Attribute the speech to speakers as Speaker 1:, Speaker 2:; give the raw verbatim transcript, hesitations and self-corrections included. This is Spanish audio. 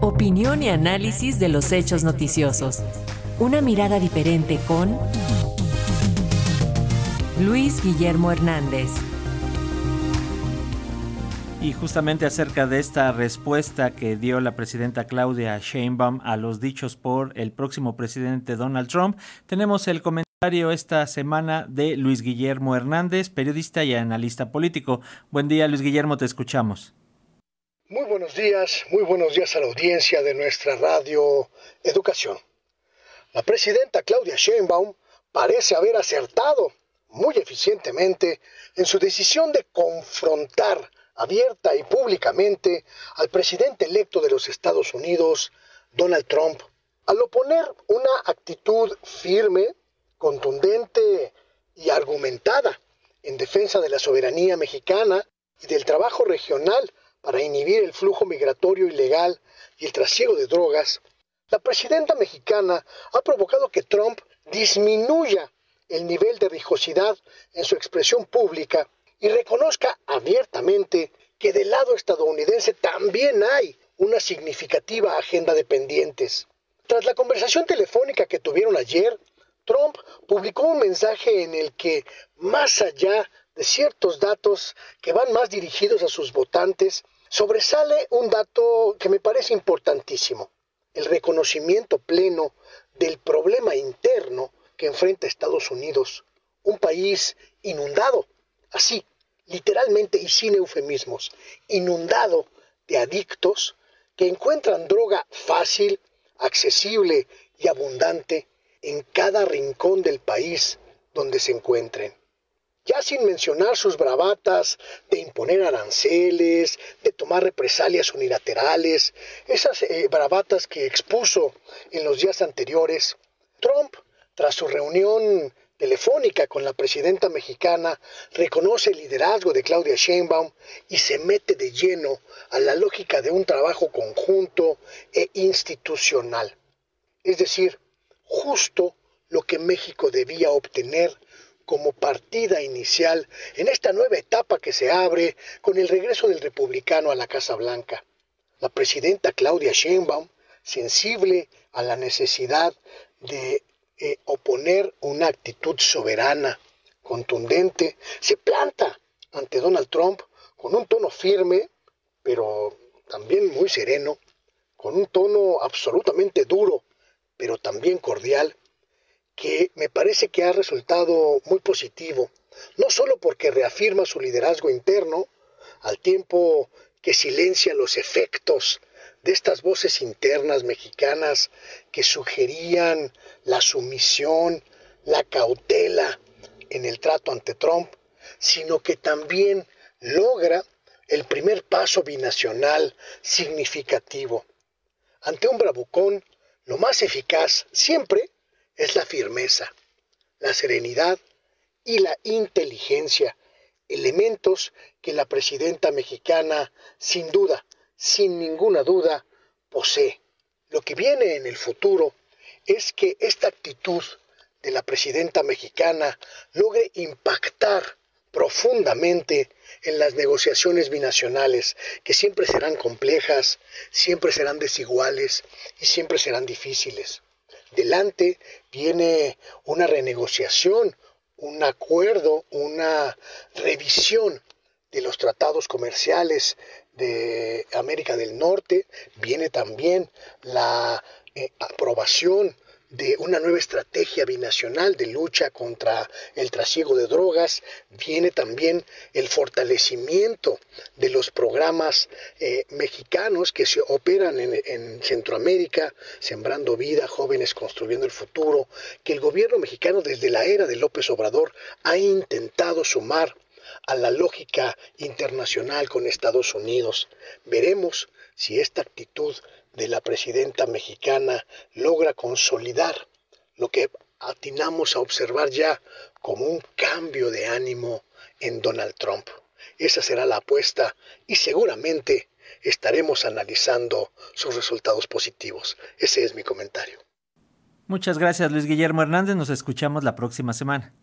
Speaker 1: Opinión y análisis de los hechos noticiosos. Una mirada diferente con Luis Guillermo Hernández.
Speaker 2: Y justamente acerca de esta respuesta que dio la presidenta Claudia Sheinbaum a los dichos por el próximo presidente Donald Trump, tenemos el comentario esta semana de Luis Guillermo Hernández, periodista y analista político. Buen día, Luis Guillermo, te escuchamos.
Speaker 3: Muy buenos días, muy buenos días a la audiencia de nuestra radio Educación. La presidenta Claudia Sheinbaum parece haber acertado muy eficientemente en su decisión de confrontar abierta y públicamente al presidente electo de los Estados Unidos, Donald Trump, al oponer una actitud firme, contundente y argumentada en defensa de la soberanía mexicana y del trabajo regional para inhibir el flujo migratorio ilegal y el trasiego de drogas. La presidenta mexicana ha provocado que Trump disminuya el nivel de rigurosidad en su expresión pública y reconozca abiertamente que del lado estadounidense también hay una significativa agenda de pendientes. Tras la conversación telefónica que tuvieron ayer, Trump publicó un mensaje en el que, más allá de ciertos datos que van más dirigidos a sus votantes, sobresale un dato que me parece importantísimo: el reconocimiento pleno del problema interno que enfrenta Estados Unidos, un país inundado, así, literalmente y sin eufemismos, inundado de adictos que encuentran droga fácil, accesible y abundante en cada rincón del país donde se encuentren. Ya sin mencionar sus bravatas de imponer aranceles, de tomar represalias unilaterales, esas eh, bravatas que expuso en los días anteriores, Trump, tras su reunión telefónica con la presidenta mexicana, reconoce el liderazgo de Claudia Sheinbaum y se mete de lleno a la lógica de un trabajo conjunto e institucional. Es decir, justo lo que México debía obtener como partida inicial en esta nueva etapa que se abre con el regreso del republicano a la Casa Blanca. La presidenta Claudia Sheinbaum, sensible a la necesidad de eh, oponer una actitud soberana, contundente, se planta ante Donald Trump con un tono firme, pero también muy sereno, con un tono absolutamente duro, pero también cordial, que me parece que ha resultado muy positivo, no solo porque reafirma su liderazgo interno, al tiempo que silencia los efectos de estas voces internas mexicanas que sugerían la sumisión, la cautela en el trato ante Trump, sino que también logra el primer paso binacional significativo. Ante un bravucón, lo más eficaz siempre es la firmeza, la serenidad y la inteligencia, elementos que la presidenta mexicana, sin duda, sin ninguna duda, posee. Lo que viene en el futuro es que esta actitud de la presidenta mexicana logre impactar profundamente en las negociaciones binacionales, que siempre serán complejas, siempre serán desiguales y siempre serán difíciles. Delante viene una renegociación, un acuerdo, una revisión de los tratados comerciales de América del Norte. Viene también la eh, aprobación de una nueva estrategia binacional de lucha contra el trasiego de drogas. Viene también el fortalecimiento de los programas eh, mexicanos que se operan en, en Centroamérica, Sembrando Vida, Jóvenes Construyendo el Futuro, que el gobierno mexicano desde la era de López Obrador ha intentado sumar a la lógica internacional con Estados Unidos. Veremos si esta actitud de la presidenta mexicana logra consolidar lo que atinamos a observar ya como un cambio de ánimo en Donald Trump. Esa será la apuesta y seguramente estaremos analizando sus resultados positivos. Ese es mi comentario.
Speaker 2: Muchas gracias, Luis Guillermo Hernández. Nos escuchamos la próxima semana.